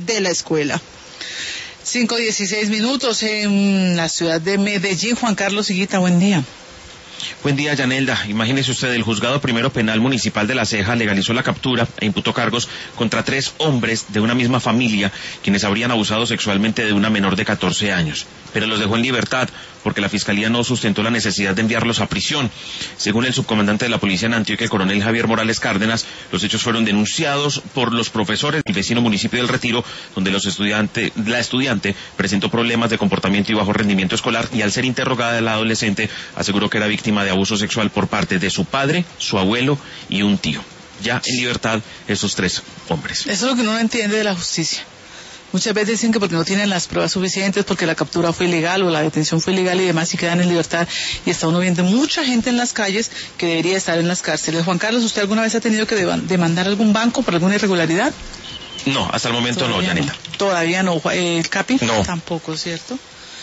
de la escuela. 5:16 en la ciudad de Medellín. Juan Carlos Higuita, buen día. Buen día, Yanelda. Imagínese usted, el Juzgado Primero Penal Municipal de La Ceja legalizó la captura e imputó cargos contra 3 hombres de una misma familia, quienes habrían abusado sexualmente de una menor de 14 años. Pero los dejó en libertad, porque la Fiscalía no sustentó la necesidad de enviarlos a prisión. Según el subcomandante de la Policía en Antioquia, el coronel Javier Morales Cárdenas, los hechos fueron denunciados por los profesores del vecino municipio del Retiro, donde la estudiante presentó problemas de comportamiento y bajo rendimiento escolar, y al ser interrogada la adolescente aseguró que era víctima de abuso sexual por parte de su padre, su abuelo y un tío. Ya en libertad esos 3 hombres. Eso es lo que uno no entiende de la justicia. Muchas veces dicen que porque no tienen las pruebas suficientes, porque la captura fue ilegal o la detención fue ilegal y demás, y quedan en libertad. Y está uno viendo mucha gente en las calles que debería estar en las cárceles. Juan Carlos, ¿usted alguna vez ha tenido que demandar algún banco por alguna irregularidad? No, hasta el momento no, Yaneta. Todavía no. ¿El Capi? No. Tampoco, ¿cierto?